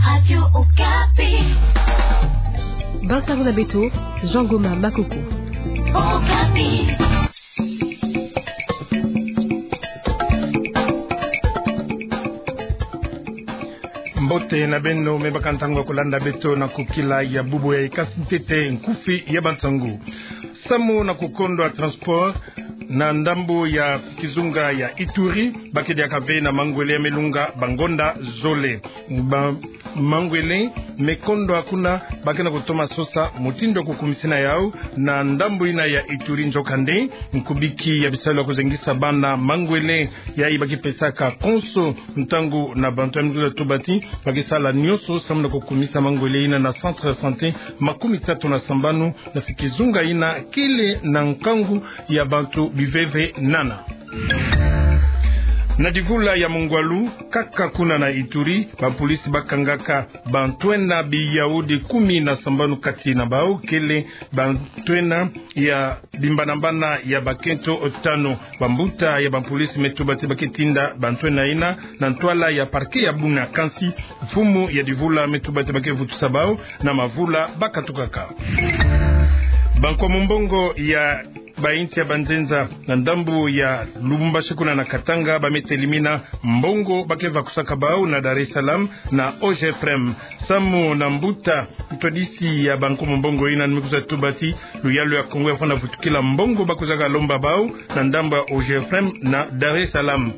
Radio Okapi. Bantaruna Beto, Jean Goma Makoko. Okapi. Mbote na beno mebakantango kolanda beto na kukila ya bubu ya ikasintete nkufi ya bantangu. Samo na kukondo transport na ndambo ya Kizunga ya Ituri bakedi akave na Mangwele ya Melunga Bangonda Zole Mangwele mekondo akuna bakena kutoma sosa mutindo kukumisina yao na ndambo ina ya Ituri njokande nkubiki ya bisalo kuzengisa bana Mangwele ya ibaki pesaka konso mtangu na bantu ya miguza tubati bakisala nyoso samuna kukumisa Mangwele ina na centre santé makumi tatu na sambanu na Fikizunga ina kile na nkangu ya bantu biveve nana na divula ya Mongwalu kaka kuna na Ituri bapolisi bakangaka bantwena biyaudi 10 na sambanu kati na bao kele bantwena ya dimbanambana ya bakento otano bambuta ya bapolisi metubati baketinda bantwena ina na ntwala ya parke ya Buna Kansi fumu ya divula metubati bakevutu sabao na mavula bakatukaka banko mumbongo ya bainti ya Banzenza na ndambu ya Lubumbashi kuna na Katanga bametelimina mbongo bakeva kusaka bao na Dar es Salaam na OGFREM Samu na Mbuta mtodisi ya banko mbongo ina nimekuza tubati luyalo ya Kongo ya fana vutukila mbongo bakuzaka lomba bao na ndambu ya OGFREM na Dar es Salaam.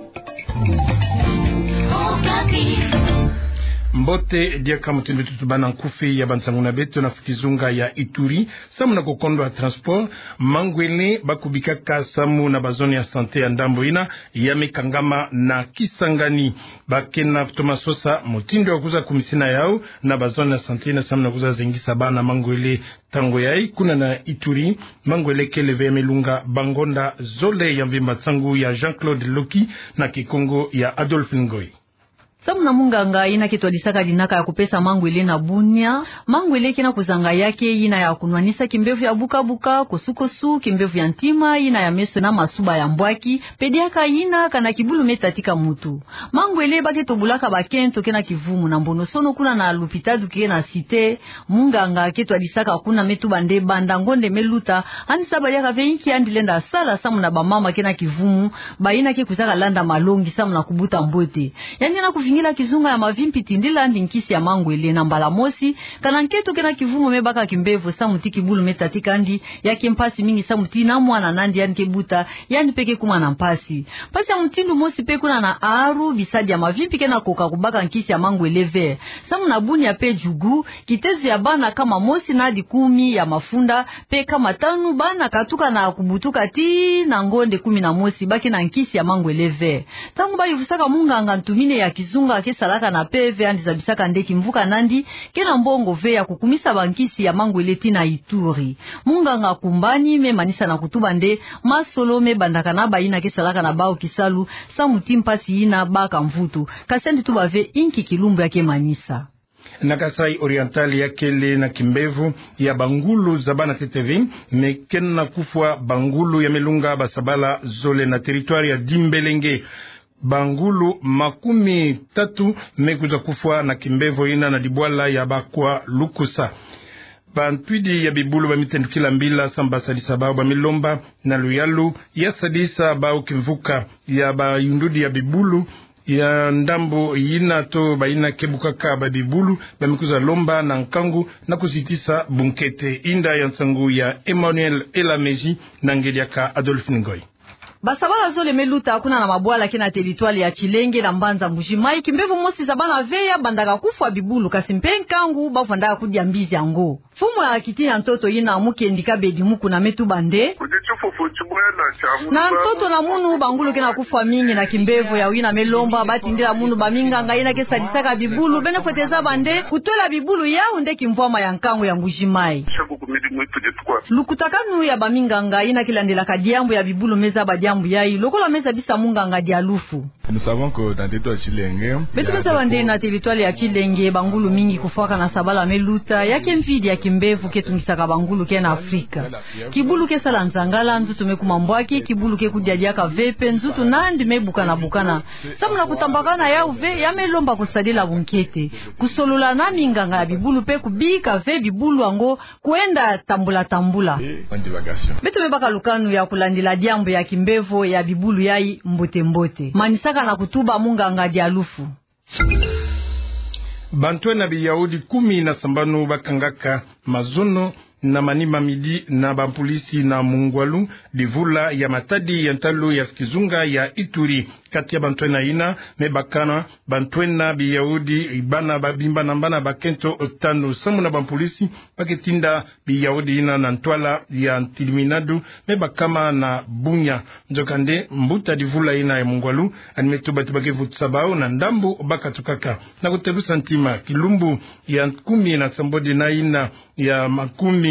Mbote diaka mutindo tutubana nkufi ya Bansanguna Beto na Fikizunga ya Ituri samu na kukondo ya transport Mangwele bakubikaka samu na bazoni ya sante ya ndambo ina ya Mikangama na Kisangani bakena kutoma sosa mutindo ya kuza kumisina yao na bazoni ya sante na samu na kuza zengisa bana Mangwele tango yai kuna na Ituri Mangwele keleve ya Melunga Bangonda Zole ya Mvimba Tsangu ya Jean-Claude Loki na Kikongo ya Adolphe Ngoy. Samu na munganga ina kitwadisaka dinaka ya kupesa Mangwele na Bunia. Mangwele kina kuzanga yake ina ya kunwanisa kimbevu ya buka kusukosu kimbevu ya ntima ina ya meso na masuba ya mbwaki pediaka ina kana kibulu metatika mutu. Mangwele bake tobulaka bakento kena kivumu na mbono sono kuna na lupitadu kena site munganga kitwadisaka kuna metu bande banda ngonde meluta anisa bali yaka veinki andilenda sala samu na bamama kena kivumu baina ke kuzaka landa malongi samu na kubuta mbote yani na kuvingila Kizunga ya mavimpi tindila ndi nkisi ya Mangwele na mbala mosi kana nketo kena kivumu mebaka kimbevu samuti kibulu metatika ndi yake mpasi mingi samuti na mwana nandi yani kebuta yani peke kuma na mpasi pasi ya mtindu mosi pekuna na aru bisadi ya mavimpi kena koka kubaka nkisi ya Mangwele ver samu na buni ya pe jugu kitezu ya bana kama mosi na hadi 10 ya mafunda pe kama 5 bana katuka na kubutuka ti na ngonde 10 na mosi baki na nkisi ya Mangwele ver tangu ba yufusaka munganga ntumine ya Kizunga kesalaka na peve andi zabisaka ndeki mvuka nandi kena mbongo ve ya kukumisa bankisi ya Mangwele tina Ituri munganga kumbani me manisa na kutuba nde masolo me bandaka na baina kesalaka na bao kisalu samuti mpasi ina baka mvutu kasendi tuba ve inki kilumbu yake manisa na Kasai Oriental ya kele na kimbevu ya Bangulu zabana TTV mekena kufwa Bangulu ya Melunga Basabala Zole na territoire ya Dimbelenge Bangulu 30 mekuza kufwa na kimbevo ina na dibwala ya bakwa lukusa bantwidi ya bibulu bamitendukila mbila samba sadisa bao bamilomba na luyalu ya sadisa bao kimvuka ya bayundudi ya bibulu ya ndambo yina to baina kebukaka babibulu bamikuza lomba na nkangu na kusitisa bunkete inda ya nsangu ya Emmanuel Elameji na ngeliaka Adolphe Ngoy. Basabala Zole meluta kuna na mabwala kina teritwali ya Chilenge na Mbanza Mbujimai kimbevu mosi zabana veya bandaka kufa bibulu kasimpenkangu bafandaka kudia mbizi yango fumu ya kitina ntoto yina amuke ndika bedi muku na metu bande na ntoto na munu Bangulu kena kufa mingi na kimbevu ya wina melomba batindila munu baminga ngaina kesa disaka bibulu bene foteza bande kutola bibulu yao nde kimvoma ya nkangu ya Mbujimai lukutakanu ya baminga ngaina kilandela kadiambu ya bibulu meza badiambu yai lokola meza bisa munganga dialufu. Nous savons que dans territoire Chilenge betu besa bande na territoire ya Chilenge Bangulu mingi kufaka na sabala meluta yake mfidi ya kimbevu ketungisaka bangulu ke na Afrika. Kibulu ke sala nzangala nzutu mekumambwaki, kibulu ke kudiadiaka vepe nzutu nandi mebuka na bukana. Samuna kutambakana ya uve ya melomba kusadila bunkete. Kusolola na minganga ya bibulu pe kubika ve bibulu ango kuenda tambula. Betu mebaka lukanu ya kulandila diambo ya kimbevo ya bibulu yai mbote. Manisaka na kutuba munganga dialufu. Bantwena Biyahudi 17 bakangaka mazono na Manima midi na bapolisi na Mungwalu divula ya Matadi ya ntalo ya Kizunga ya Ituri. Kati ya Bantwena ina mebakana Bantwena Biyahudi ibana babimba nambana bakento otano samu na bapolisi baketinda Biyahudi ina na ntwala ya Ntiliminadu mebakama na Bunya njokande mbuta divula ina ya Mungwalu animetu batibake vutsabao na ndambu bakatukaka na kutebu santima kilumbu ya 10 na ina ya makumi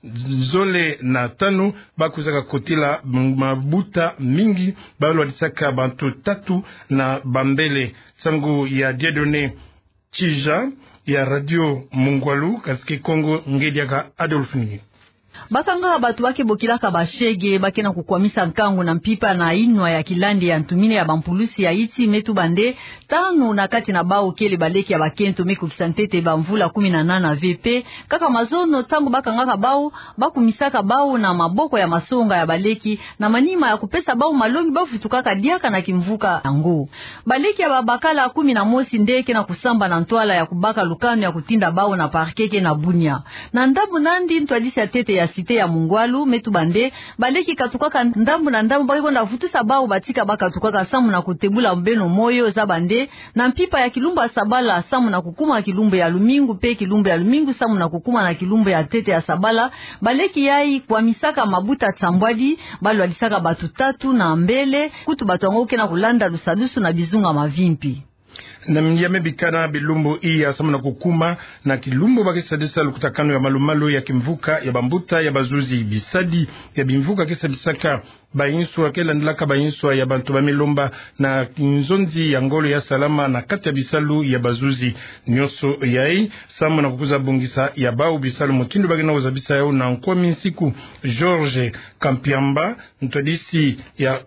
zole na tano bakuzaka kotila mabuta mingi balo alisaka bantu 3 na bambele sangu ya Diedone Chija ya Radio Mungwalu kasike Kongo ngediaka Adolfini. Bakanga batu bake bokilaka bashege bakena kukwamisa nkangu na mpipa na inwa ya kilandi ya ntumine ya bampulusi ya iti metu bande tanu na kati na bao kele baleki ya bakento meku kisantete bamvula 18 VP kaka mazono tangu bakanga bao bakumisaka bao na maboko ya masonga ya baleki na manima ya kupesa bao malongi bafutukaka diaka na kimvuka yango baleki ya babakala 11 ndeke na kusamba na ntwala ya kubaka lukano ya kutinda bao na parkeke na Bunya na ndabu nandi ntwadisi ya tete ya site ya Mungwalu metu bande baleki katukaka ndambu na ndambu baki konda futusa bao batika bakatukaka samu na kutebula mbeno moyo za bande na mpipa ya kilumba sabala samu na kukuma kilumba ya lumingu pe kilumba ya lumingu samu na kukuma na kilumba ya tete ya sabala baleki yai kwa misaka mabuta tsambwadi balu alisaka batu 3 na mbele kutu batongo kena kulanda lusadusu na bizunga mavimpi na mnyame bikana bilumbu iya samu na kukuma na kilumbu bakisadisa lukutakano ya malumalu ya kimvuka ya bambuta ya bazuzi bisadi ya bimvuka kisa bisaka bayinswa kela ndilaka bayinswa ya bantu bamilomba na nzonzi ya ngolo ya salama na kati ya bisalu ya bazuzi nyoso yai samu na kukuza bungisa ya bau bisalu mutindu bagina uzabisa yao na nkwa minsiku George Kampiamba ntwadisi ya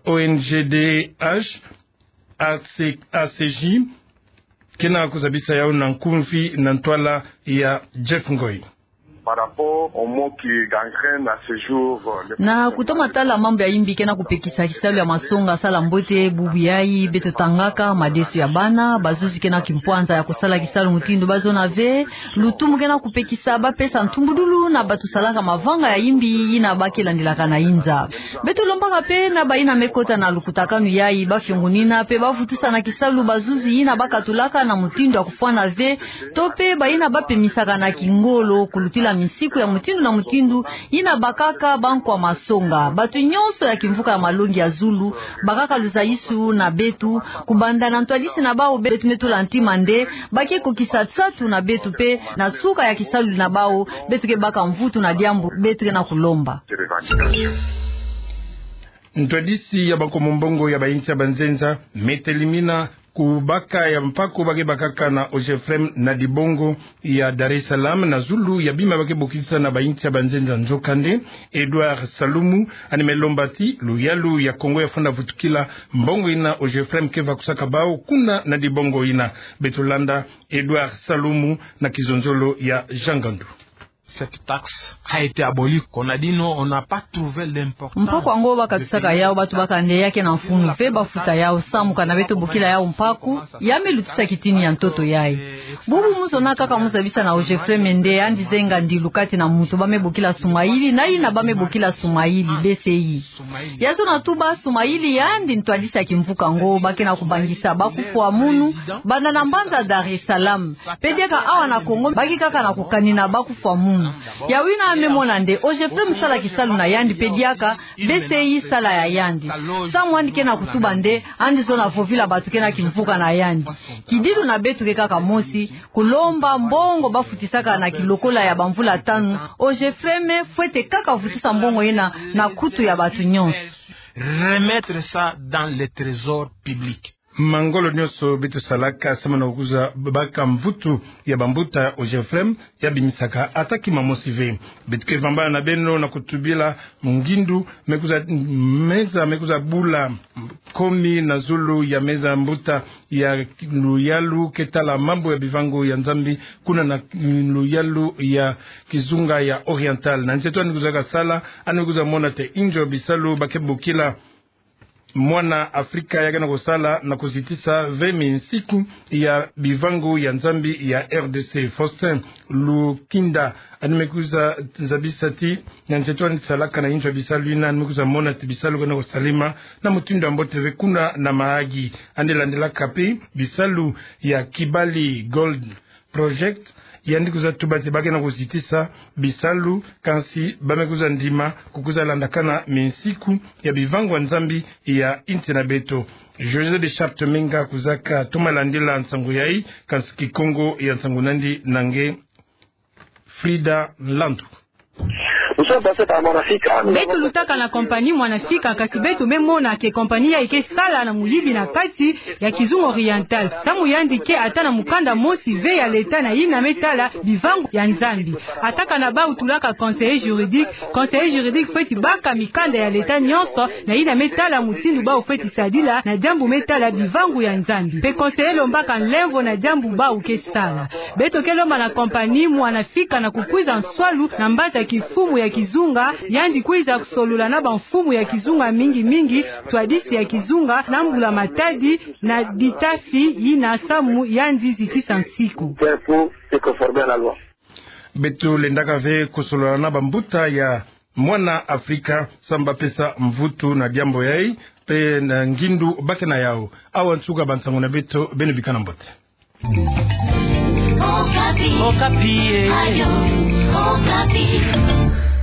ONGDH ACJ kena kuzabisa yao na nkumfi na ntwala ya Jeff Ngoi. Na kutoma tala mambo ya imbi kena kupekisa kisalu ya masonga sala mbote bubu yai beto tangaka madesu ya bana bazuzi kena kimpwanza ya kusala kisalu mutindo bazona ve lutumu kena kupekisa ba pesa ntumbudulu na batu salaka mavanga ya imbi ina bakela ndilaka na inza beto lombaka pe na baina mekota na lukutakanu yai bafyongunina pe bafutusa na kisalu bazuzi ina bakatulaka na mutindo ya kufwana ve tope baina bapemisaka na kingolo kulutila misiku ya mutindu na mutindu ina bakaka banko wa masonga batu nyonso ya kimvuka ya malongi ya Zulu bakaka luzaisu na betu kubanda na ntwadisi na bao betu metu lantima nde bake kukisa tsatu na betu pe na suka ya kisalu na bao betu ke baka mvutu na diambu betu ke na kulomba ntwadisi ya bako mbongo ya bainti ya banzenza metelimina kubaka ya mpako bake bakaka na Ojefrem na Dibongo ya Dar es Salaam na Zulu ya bima bake bokisa na bainti ya banzenza njokande Edouard Salumu animelombati luyalu ya Kongo ya funda vutukila mbongo ina Ojefrem keva kusaka bao kuna na Dibongo ina Betulanda Edouard Salumu na Kizonzolo ya Jangandu. Cette taxe a été abolie. Konadino, on n'a pas trouvé l'importance. Mpako ango bakatusaka yao batu bakande yake na mfunu fe bafuta yao samu kana beto bokila yao mpaku yame lutisa kitini ya ntoto yai bubu muso na kaka musa bisa na Ojefre Mende andi zenga ndilukati na mutu bame bokila Sumaili na ina bame bokila Sumaili BCI yazo na tuba Sumaili yandi ntwadisa kimvuka ngo bakena kubangisa bakufu wa munu banda na mbanza Dar es Salaam pedeka awa na Kongo baki kaka na kukanina bakufu wa munu ya wina amemona nde Ojefre msala kisalu na yandi pediaka BCI sala ya yandi samu andi kena kutuba nde andi zona fovila batu kena kimvuka na yandi kidilu na betu keka mosi kulomba mbongo bafutisaka na kilokola ya bamvula 5 Ojefreme fwete kaka futisa mbongo yena na kutu ya batu nyonso remettre ça dans les trésors publics. mangolo nyonso beto salaka sama na kuza baka mvutu ya bambuta OGFM ya bimisaka ataki mamosive betke vambana na beno na kutubila mungindu mekuza bula komi na zulu ya meza mbuta ya luyalu ketala mambo ya bivango ya nzambi kuna na luyalu ya kizunga ya oriental na ncheto nikuzaka sala anikuza mona te injo bisalu bakebukila mwana Afrika yagana kusala na kuzitisa vemi nsiku ya bivangu ya nzambi ya RDC. Faustin Lukinda animekuza zabisati na nchetua nisalaka na injwa bisalu ina animekuza mona tibisalu gana kusalima na mutindo ambote vekuna na maagi andelandela kapi bisalu ya Kibali Gold Project yandikuza tubati bagena kuzitisa bisalu kansi bamekuza ndima kukuza landakana mensiku ya bivangu nzambi ya intina beto. José de Charte Menga kuzaka tomalandila nsangu yai kansi kikongo ya nsangu nandi nange Frida Landu. Betu lutaka na kompani mwanafika kasi betu memona ke kompani ya ike sala na mulibi na kati ya kizungu oriental. Samu yandike ata na mukanda mosi ve ya leta na ina metala bivangu ya nzambi. Ataka na ba utulaka conseiller juridique feti baka mikanda ya leta nyonso na ina metala mutindu ba ufeti sadila na jambu metala bivangu ya nzambi. Pe conseiller lombaka nlevo na jambu ba uke sala. Betu kelomba na kompani mwanafika na kukuiza nswalu na mbata kifumu ya kizunga yandi kuiza kusolula na banfumu ya kizunga mingi twadisi ya kizunga na mbula matadi na ditafi ina samu yandi zitisa nsiku betu lendaka ve kusolula na bambuta ya mwana Afrika samba pesa mvutu na jambo yai pe na ngindu bake na yao awa nsuga bansangu na beto benu bikana mbote Okapi. Ayo, Okapi.